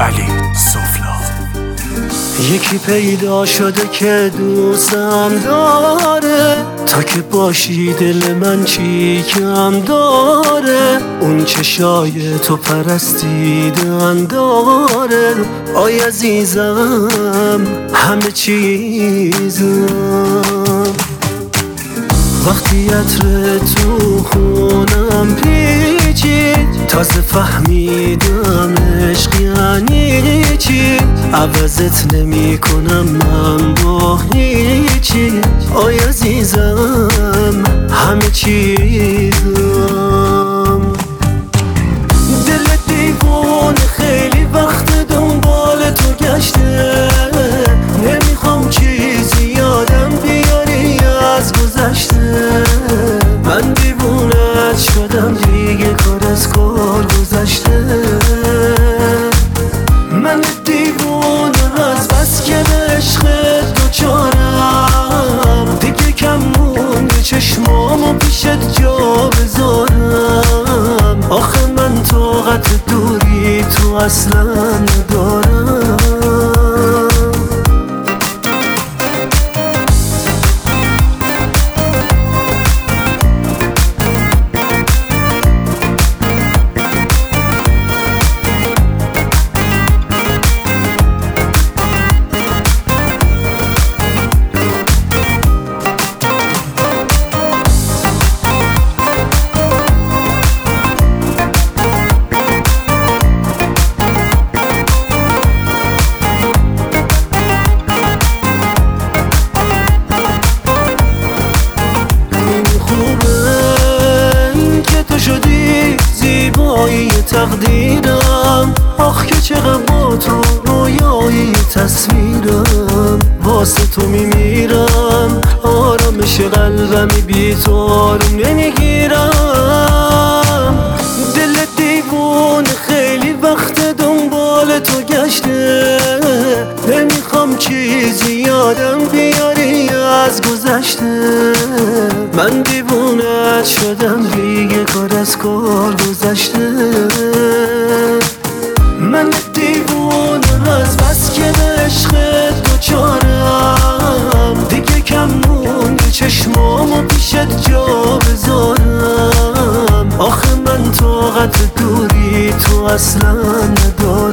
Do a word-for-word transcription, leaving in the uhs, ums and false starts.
علی سفلا. یکی پیدا شده که دوستم داره، تا که باشی دل من چی کم داره. اون چشای تو پرستیدن داره. آی عزیزم همه چیزم. وقتی عطر تو خونم پیچید، تازه فهمیدم عشق یعنی چی. عوضت نمی کنم من با هیچی. آی عزیزم همه چیزم. دل دیوونه خیلی وقت دنبال تو گشته، نمیخوام چیزی یادم بیاری از گذشته. من دیوونت شدم دیگه، کار از کار گذشته. من دیوونه از بس که به عشق دوچارم، دیگه کم مونده چشمامو پیشت جا بذارم. آخه من طاقت دوری تو اصلا ندارم. تقدیرم آخ که چقدر با تو رویایی تصویرم. واسه تو میمیرم، آرامش قلبمی بی تو آروم نمیگیرم. دل دیوونه خیلی وقت دنبال تو گشته، نمیخوام چیزی یادم بیاری از گذشته. من دیوونت شدم دیگه، کار از کار گذشته. من دیوونه از بس که به عشق دوچارم، دیگه کم مونده چشمامو پیشت جا بذارم. آخه من طاقت دوری تو اصلا ندارم.